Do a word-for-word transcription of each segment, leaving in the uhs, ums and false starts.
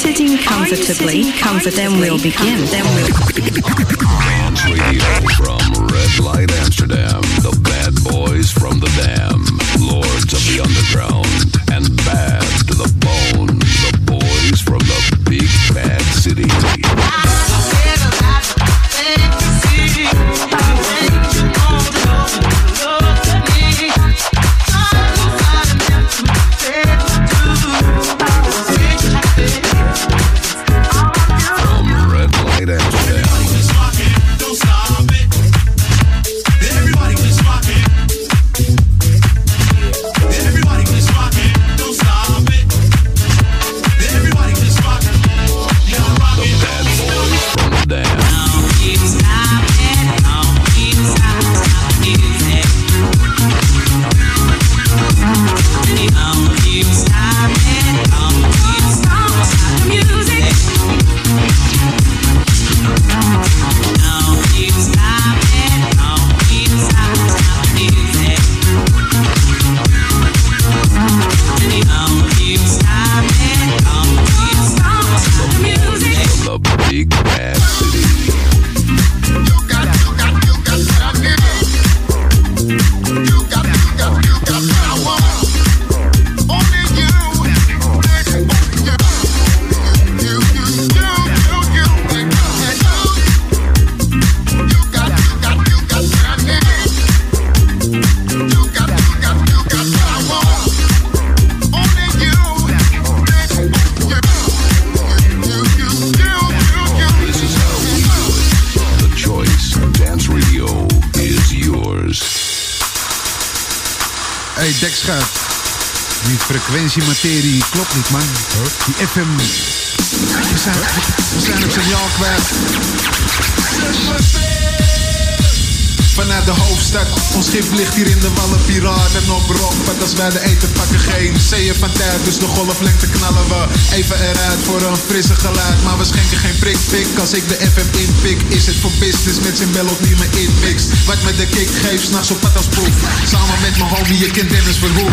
sitting comfortably? Comfort. Then we'll begin. Then we'll. Dance Radio from Red Light Amsterdam. The bad boys from the Dam. Lords of the Underground. And bad to the bone. The boys from the big bad city. Dekschuit. Die frequentiematerie klopt niet, man. Die F M... We zijn, we zijn het signaal kwijt. Vanuit de hoofdstad, ons schip ligt hier in de wallen, piraten op rock. Want als wij de eten pakken, geen zeeën van tijd, dus de golflengte knallen we even eruit voor een frisse geluid. Maar we schenken geen prikpik, als ik de F M inpik, is het voor business met zijn bel of niet meer inmix. Wat me de kick geeft, s'nachts op pad als proef, samen met mijn homie, je kent Dennis Verhoef.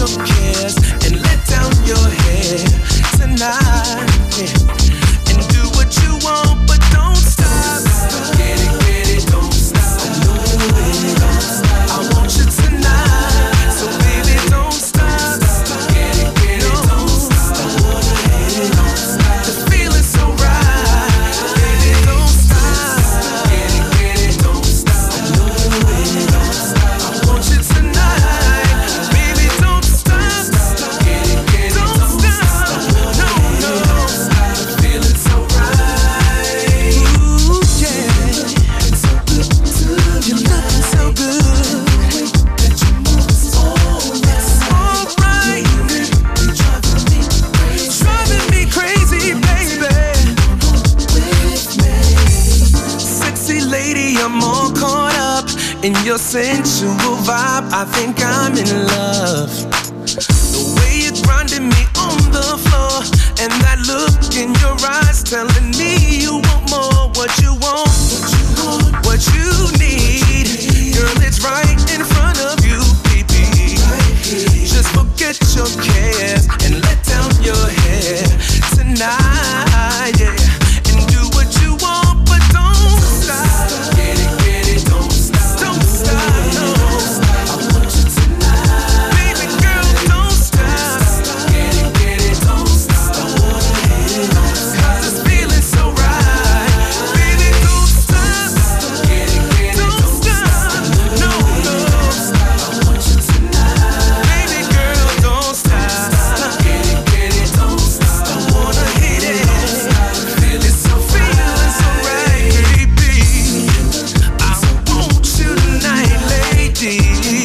your cares and let down your hair tonight. Yeah. And do what you want, but don't stop. Get it, get it, don't stop. I know you really don't stop. I want you tonight, so baby don't stop. Get it, get it, don't stop. I wanna hit it, don't stop. The feeling's so right, baby don't stop. Get it, get it, don't stop. I know you really don't stop. I want you tonight, baby don't stop. Get it, get it, don't stop. No, no, the feeling's so right. Ooh yeah, it's so good, you're looking so good. That you move is alright, alright. You're driving me crazy, driving me crazy, baby. With me, sexy lady, I'm all caught up in your sensual vibe. I think I'm in love. The way you're grinding me on the floor, and that look in your eyes telling me you want more. What you want, what you want, what you need, girl, it's right in front of you, baby. Just forget your cares and let down your hair tonight, yeah. And do what you want, but don't stop. Get it, get it, don't stop. Don't stop, no. I want you tonight, baby girl, don't stop. Get it, get it, don't stop. I wanna hit it, don't stop. 'Cause this feeling's so right, baby don't stop. Get it, get it, don't stop. No, no. I want you tonight, baby girl, don't stop. Get it, get it, don't stop. I wanna hit it. Feeling's so, feeling so right, baby. I want you tonight, lady.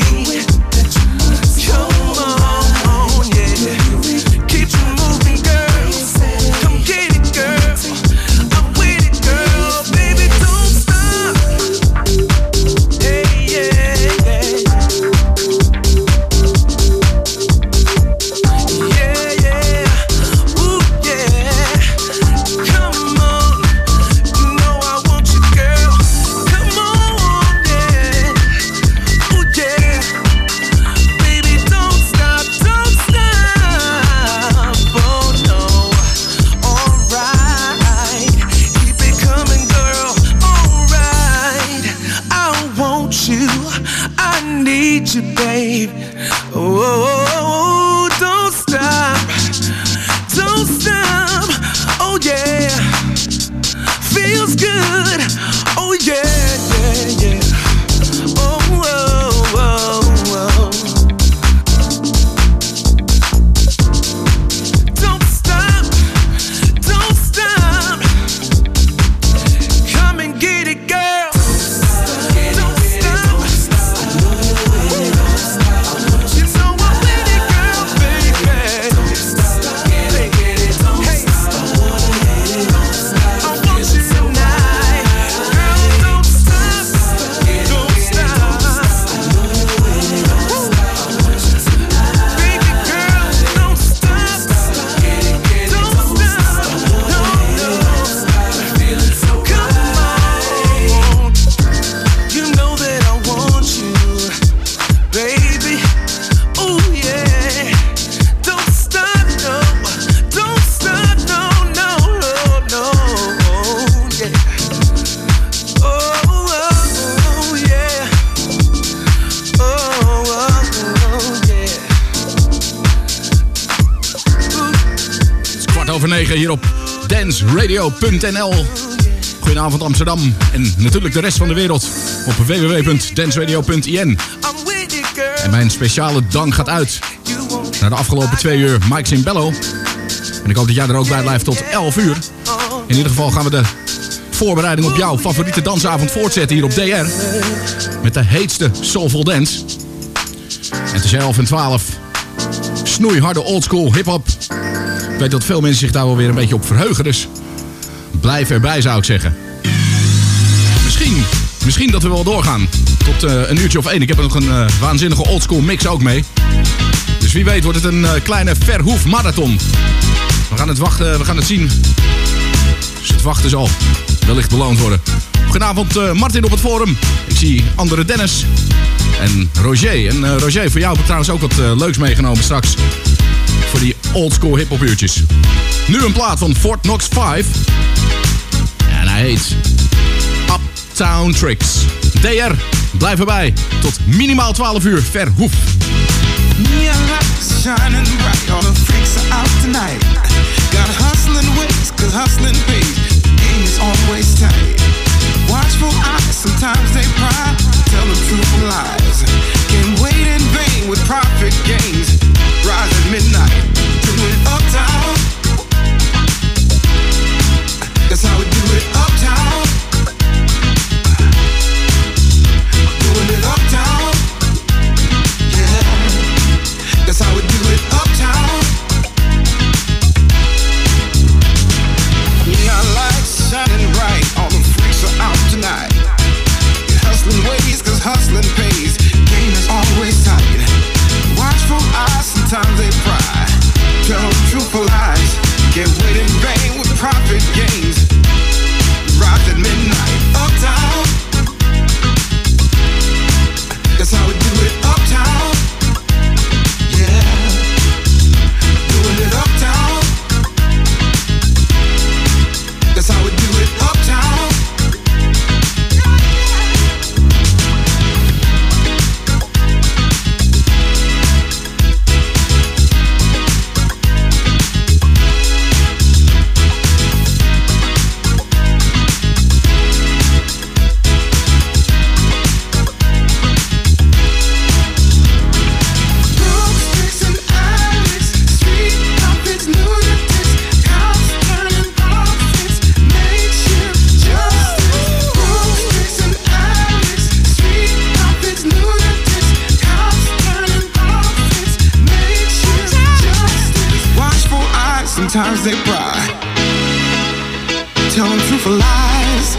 Come on, yeah. Keep you moving, girl. Come get it, girl. I'm with it, girl. Baby, don't stop. Hey, yeah, yeah. Yeah, yeah. Ooh, yeah. Come on. You know I want you, girl. Come on, yeah. Ooh, yeah. Baby, don't stop, don't stop. Oh, no. All right. Keep it coming, girl. All right. I want you. I need you, babe. Oh, don't stop. Don't stop. Oh, yeah. Feels good. Oh, yeah, yeah, yeah. Oh, oh, oh, oh. Don't stop. Don't stop. Come and get it, girl. Don't stop. You know I'm with it, girl, baby. Hey, I want you tonight. Girl, don't stop. Don't stop. Baby girl, don't stop. Don't stop. No, no. Come on. You know that I want you, baby. Oh yeah. Don't stop, no. Don't stop, no, no, no, no. Yeah. Oh, oh, yeah. Oh, oh, yeah. Het is kwart over negen hier op dance radio punt n l. Goedenavond Amsterdam en natuurlijk de rest van de wereld op w w w punt dance radio punt i n. I'm with it, girl. En mijn speciale dank gaat uit You want naar de afgelopen twee uur Mike Simbello. En ik hoop dat jij er ook bij blijft tot elf uur. In ieder geval gaan we de voorbereiding op jouw favoriete dansavond voortzetten hier op D R. Met de heetste soulful dance. En tussen elf en twaalf snoeiharde oldschool hiphop. Ik weet dat veel mensen zich daar wel weer een beetje op verheugen. Dus blijf erbij, zou ik zeggen. Misschien, misschien dat we wel doorgaan tot uh, een uurtje of één. Ik heb er nog een uh, waanzinnige oldschool mix ook mee. Dus wie weet wordt het een uh, kleine Verhoef marathon. We gaan het wachten, we gaan het zien. Dus het wachten zal wellicht beloond worden. Goedenavond uh, Martin op het forum. Ik zie andere Dennis. en Roger. En uh, Roger, voor jou heb ik trouwens ook wat uh, leuks meegenomen straks. Voor die oldschool hip-hop uurtjes. Nu een plaat van Fort Knox vijf. En hij heet Uptown Tricks. D R, blijf erbij. Tot minimaal twaalf uur Verhoef. Neon lights shining bright, all the freaks are out tonight. Got hustling ways, cause hustling pays. Game is always tight. Watchful eyes, sometimes they pry. Tell the truth and lies. Can't wait in vain with profit gains. Rise at midnight, do it uptown. That's how we do it uptown. Doing it uptown. Yeah. That's how we do it uptown. Neon lights shining bright, all the freaks are out tonight. Hustling ways, cause hustling pays. Game is always tight. Watchful eyes, sometimes they pry. Tell them truthful lies. Can't wait in vain with profit gains. Rise at midnight, uptown. That's how we do it uptown. Yeah. Doing it uptown. That's how we do it uptown. Sometimes they pry. Tell them truthful lies.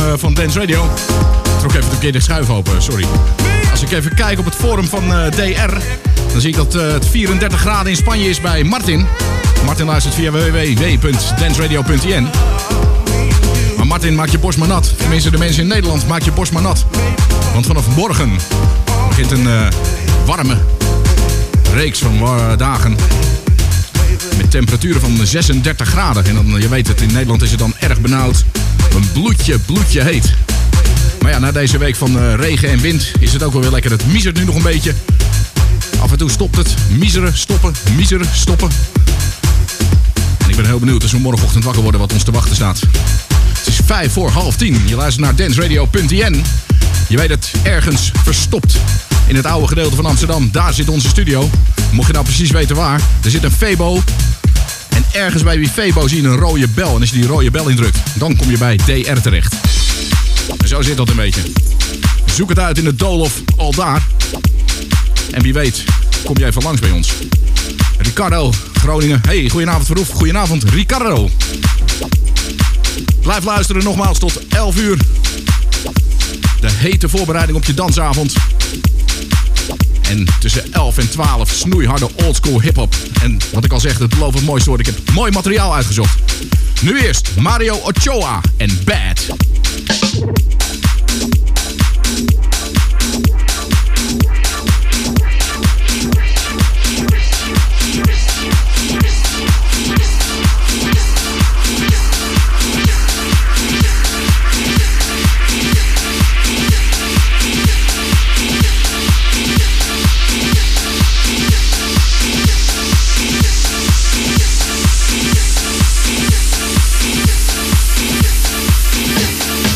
van Dance Radio. Ik trok even de verkeerde schuif open, sorry. Als ik even kijk op het forum van uh, D R... dan zie ik dat uh, het vierendertig graden in Spanje is bij Martin. Martin luistert via w w w punt dance radio punt i n. Maar Martin, maak je borst maar nat. Tenminste, de mensen in Nederland, maak je borst maar nat. Want vanaf morgen begint een uh, warme reeks van uh, dagen... met temperaturen van zesendertig graden. En dan, je weet het, in Nederland is het dan erg benauwd. Een bloedje, bloedje heet. Maar ja, na deze week van uh, regen en wind is het ook wel weer lekker. Het miezert nu nog een beetje. Af en toe stopt het. Miezeren, stoppen, miezeren, stoppen. En ik ben heel benieuwd als we morgenochtend wakker worden wat ons te wachten staat. Het is vijf voor half tien. Je luistert naar dance radio punt i n. Je weet het, ergens verstopt. In het oude gedeelte van Amsterdam. Daar zit onze studio. Mocht je nou precies weten waar. Er zit een Febo. En ergens bij die Febo zie je een rode bel. En als je die rode bel indrukt, dan kom je bij D R terecht. En zo zit dat een beetje. Zoek het uit in het doolhof al daar. En wie weet, kom jij even langs bij ons. Ricardo, Groningen. Hey, goedenavond Verhoef. Goedenavond, Ricardo. Blijf luisteren nogmaals tot elf uur. De hete voorbereiding op je dansavond. En tussen elf en twaalf snoeiharde oldschool hiphop. En wat ik al zeg, het belooft het mooiste worden. Ik heb mooi materiaal uitgezocht. Nu eerst Mario Ochoa en Bad. We'll be right back.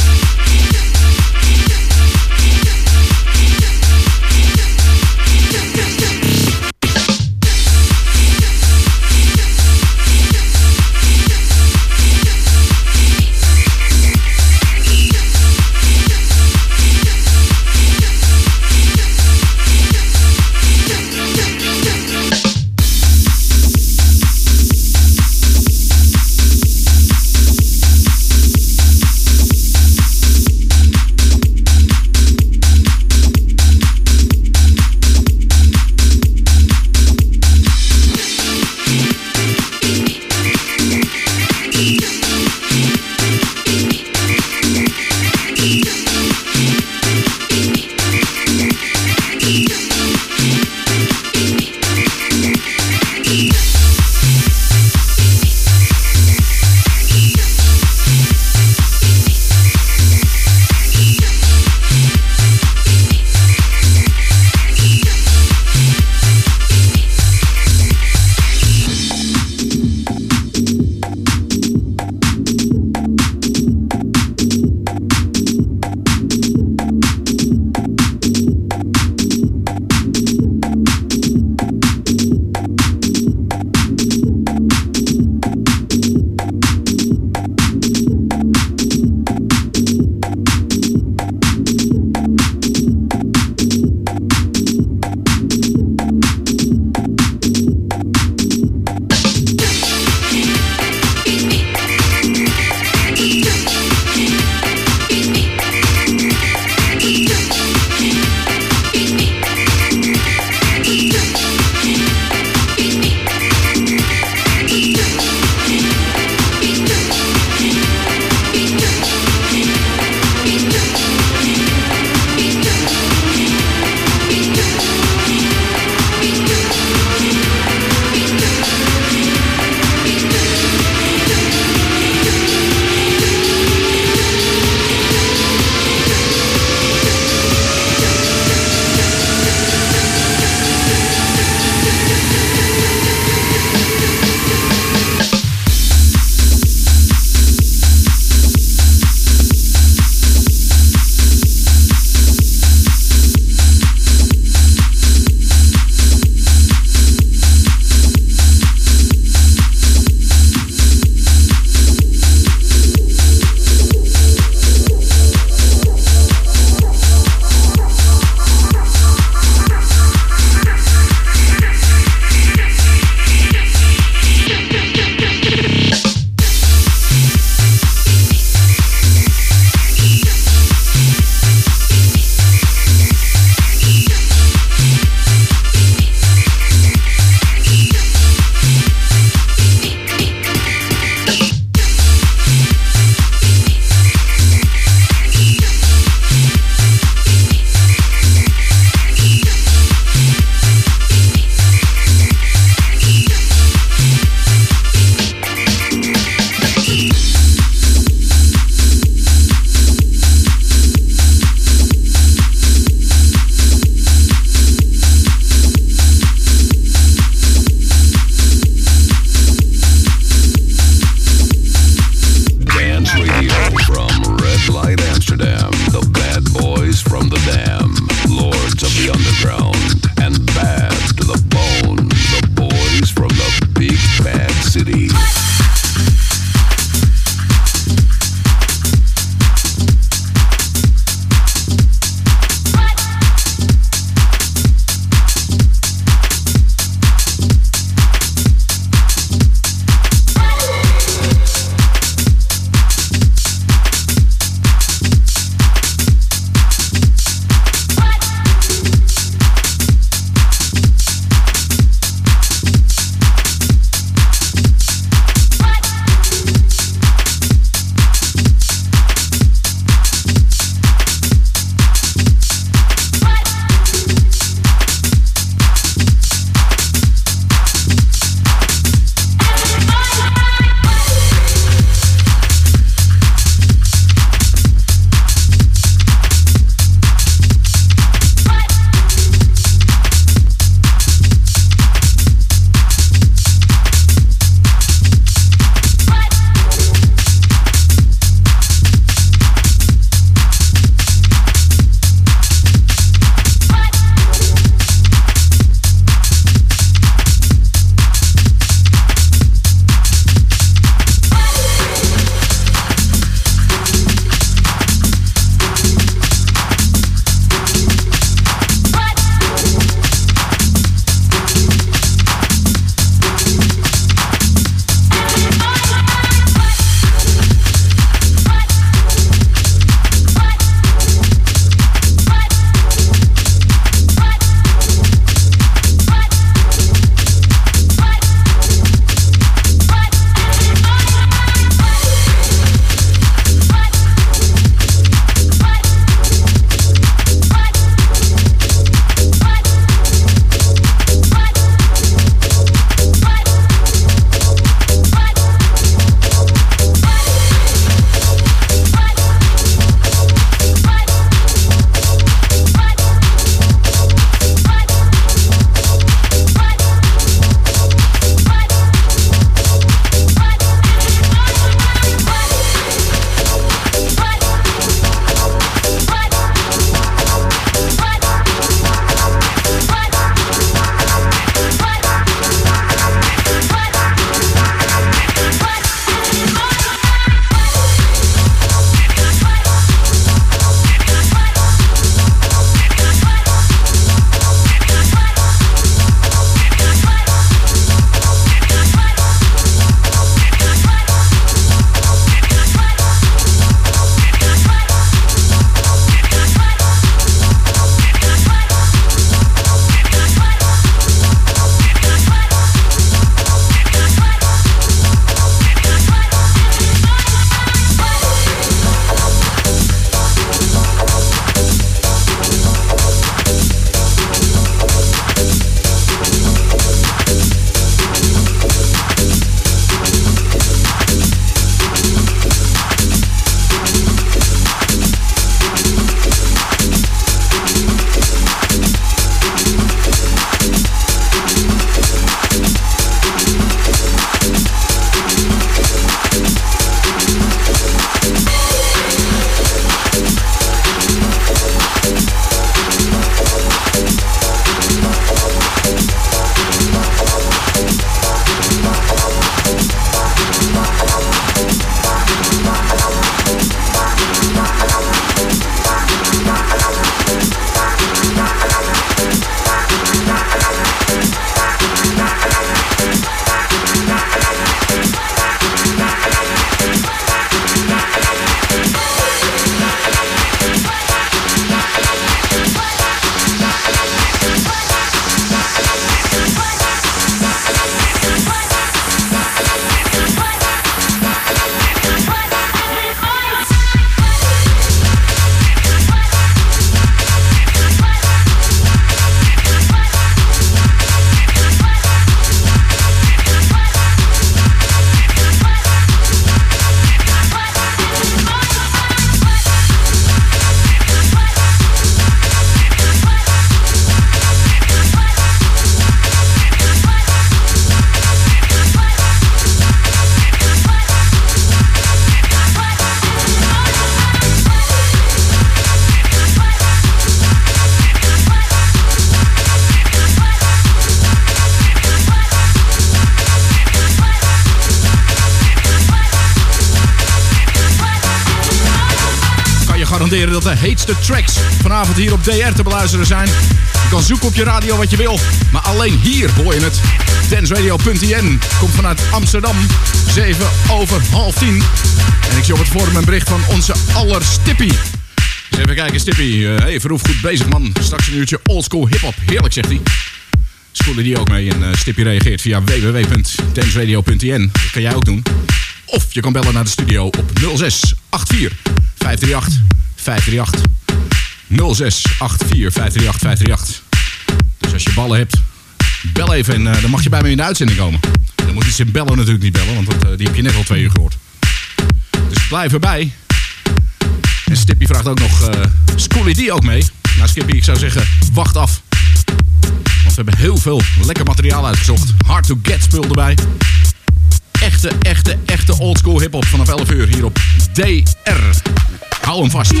garanderen dat de heetste tracks vanavond hier op D R te beluisteren zijn. Je kan zoeken op je radio wat je wil, maar alleen hier hoor je het. danceradio punt i n komt vanuit Amsterdam, zeven over half tien. En ik zie op het forum een bericht van onze aller Stippy. Dus even kijken, Stippy. Uh, hey, Verhoef, goed bezig, man. Straks een uurtje oldschool hiphop. Heerlijk, zegt hij. Spoelen die ook mee. En uh, Stippy reageert via w w w punt danceradio punt i n. Dat kan jij ook doen. Of je kan bellen naar de studio op nul zes acht vier vijf drie acht vijf drie acht. nul zes acht vier vijf drie acht vijf drie acht. Dus als je ballen hebt, bel even en uh, dan mag je bij me in de uitzending komen. Dan moet je in bellen natuurlijk niet bellen, want dat, uh, die heb je net al twee uur gehoord. Dus blijf erbij. En Stippy vraagt ook nog, uh, Schoolie die ook mee? Nou Skippy, ik zou zeggen, wacht af. Want we hebben heel veel lekker materiaal uitgezocht. Hard to get spul erbij. Echte, echte, echte oldschool hiphop vanaf elf uur hier op D R. Hou hem vast.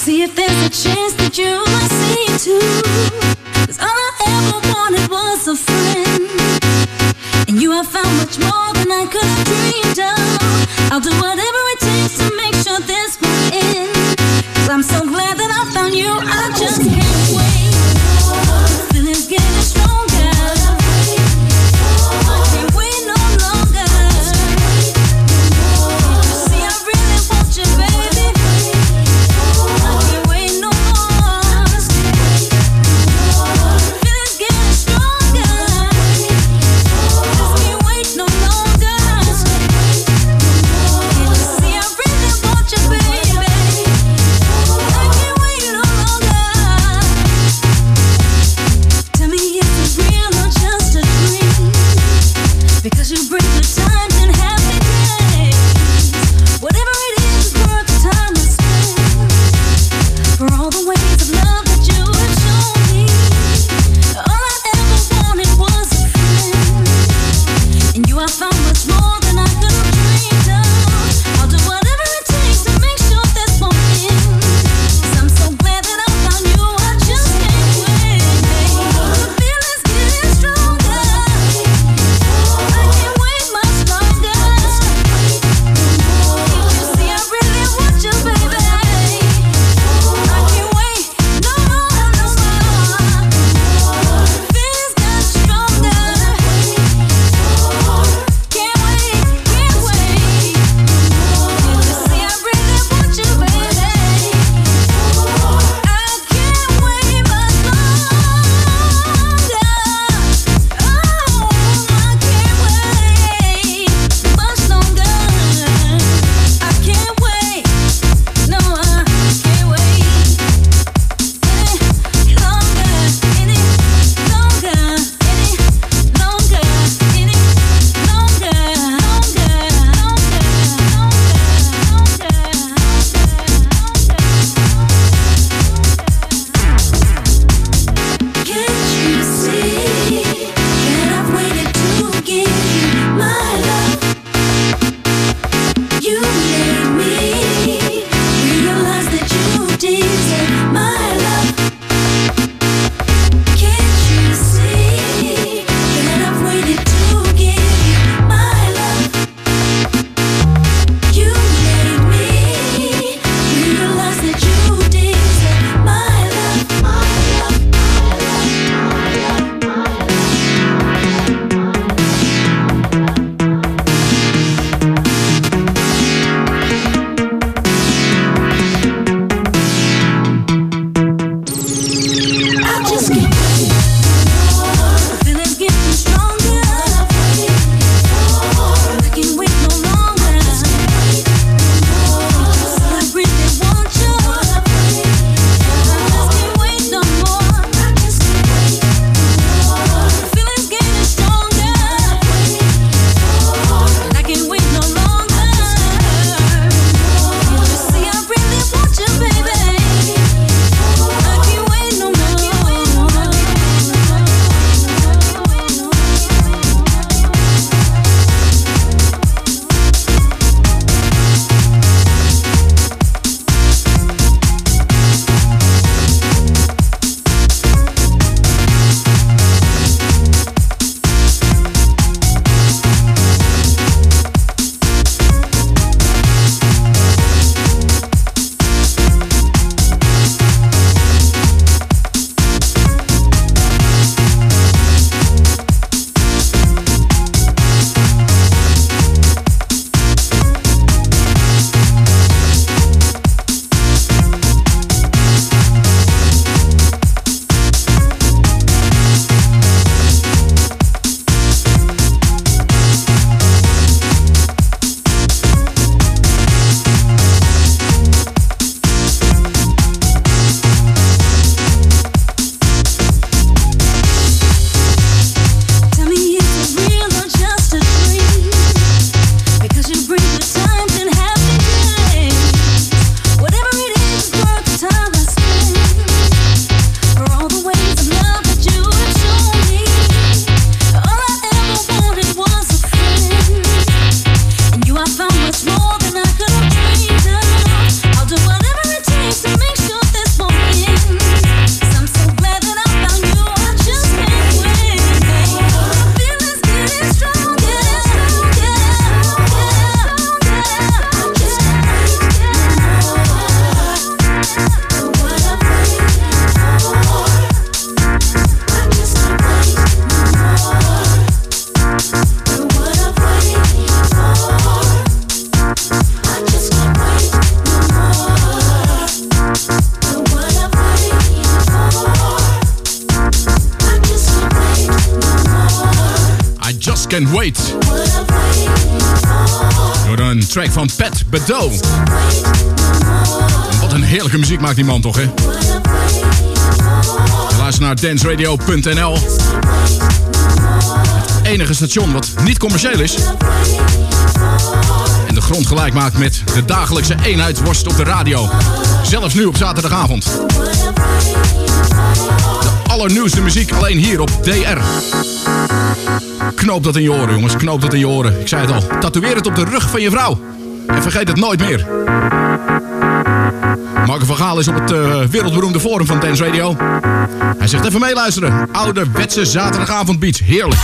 see if there's a chance that you might see it too. 'Cause all I ever wanted was a friend, and you have found much more than I could have dreamed of. I'll do whatever it takes to make sure this won't end. 'Cause I'm so glad that I found you. I just can't wait. Feelings getting stronger. I can't wait no longer. You see, I really want you, baby. I can't wait no more. Feelings getting stronger. Just can't wait no longer. You see, I really want you, baby. I can't wait no longer. Can't Wait. Door een track van Pat Bedeau. Wat een heerlijke muziek maakt die man toch, hè? Luister naar dance radio punt n l. Het enige station wat niet commercieel is. En de grond gelijk maakt met de dagelijkse eenheid worst op de radio. Zelfs nu op zaterdagavond. De allernieuwste muziek alleen hier op D R. Knoop dat in je oren, jongens. Knoop dat in je oren. Ik zei het al. Tatoeëer het op de rug van je vrouw. En vergeet het nooit meer. Marco van Gaal is op het uh, wereldberoemde forum van Dance Radio. Hij zegt even meeluisteren. Ouderwetse zaterdagavond beats. Heerlijk.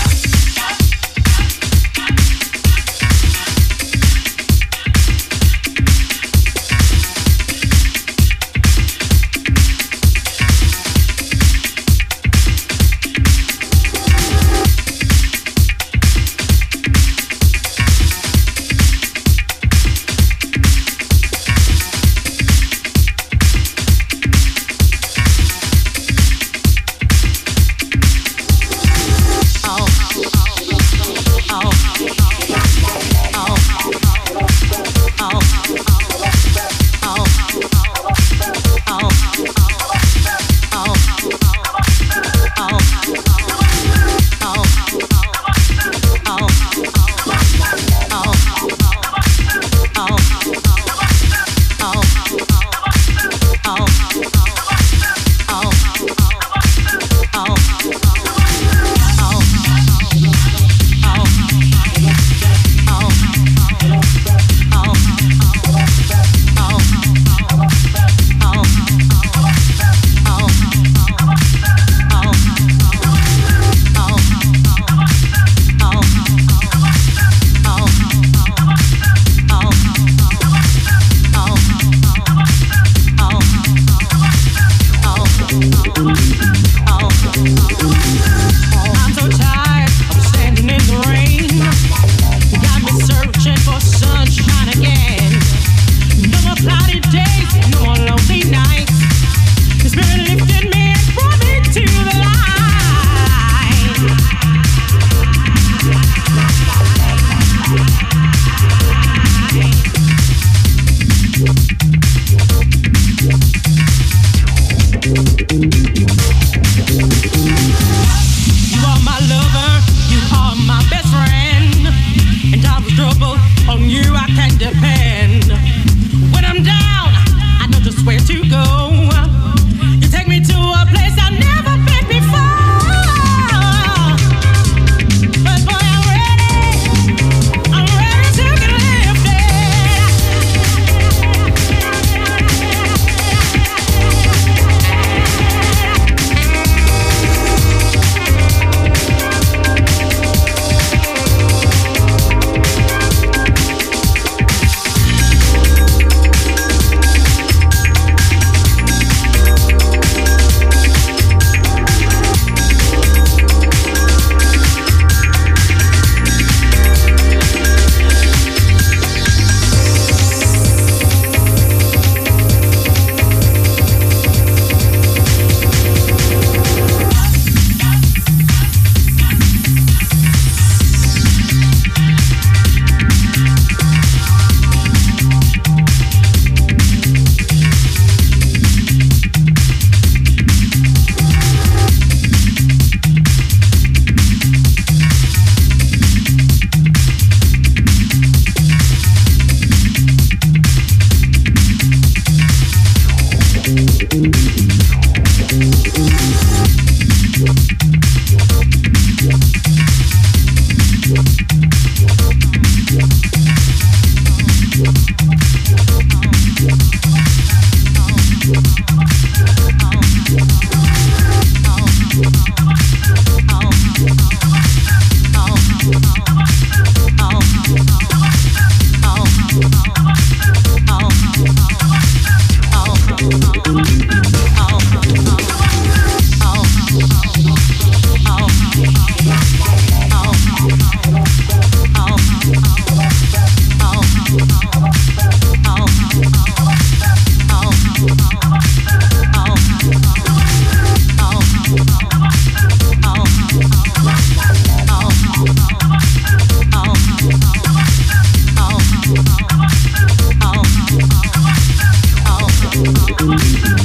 Oh,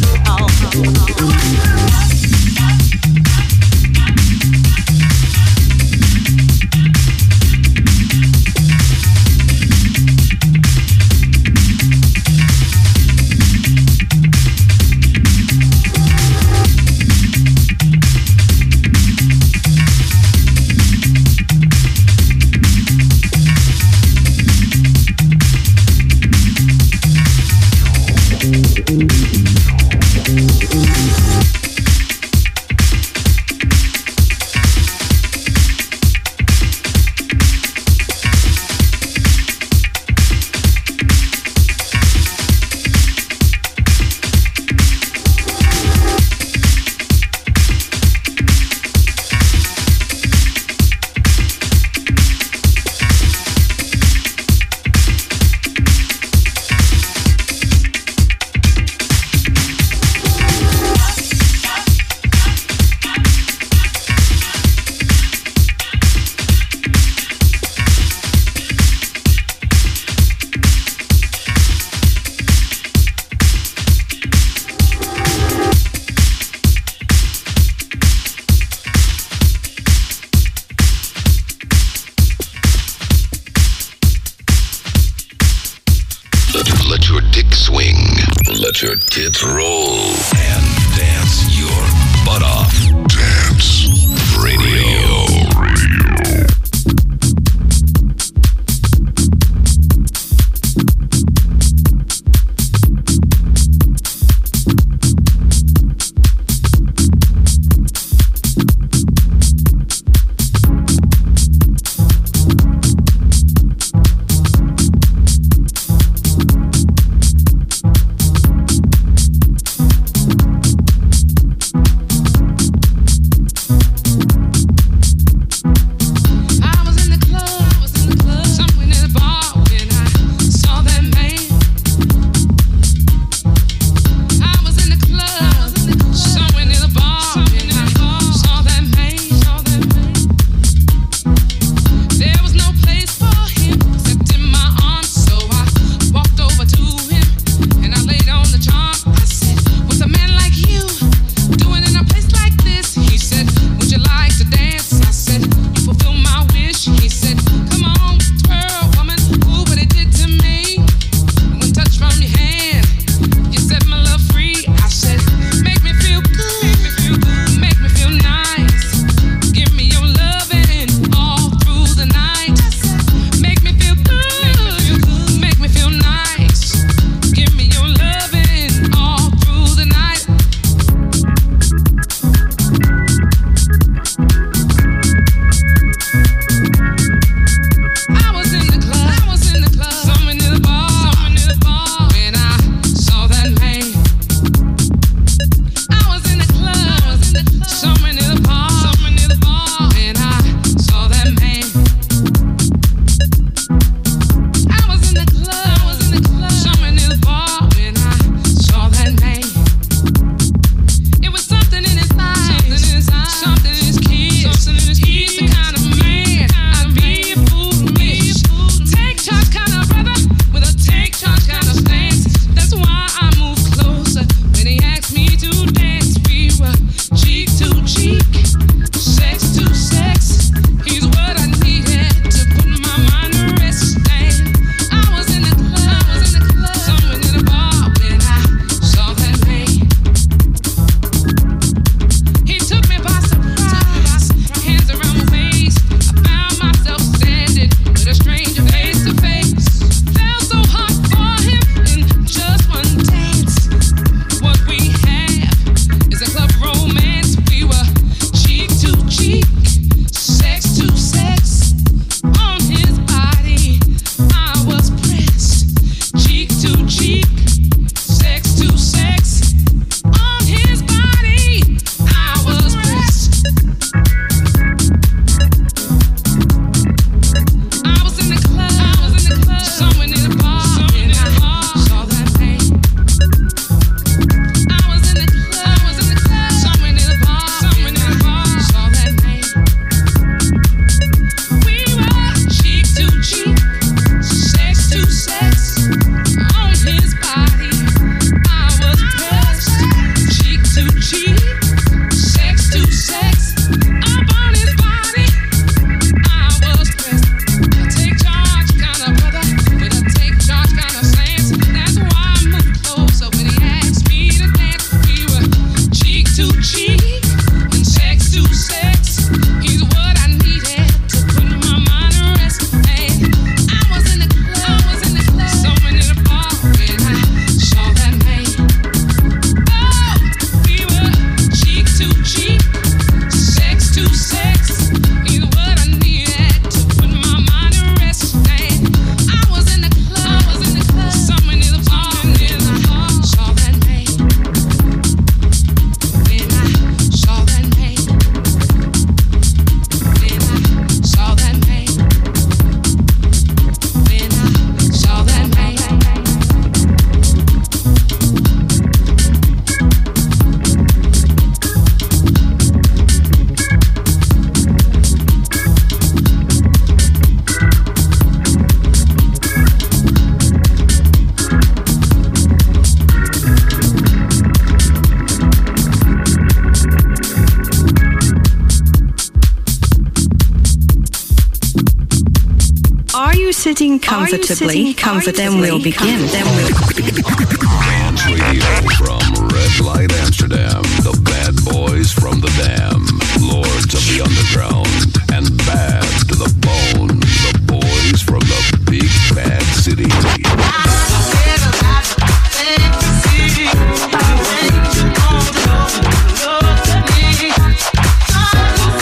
Let your dick swing. Let your tits roll. And dance your butt off. Dance Radio. Radio. sitting comfortably? Comfort, then we'll begin. Then we'll Dance Radio from Red Light Amsterdam.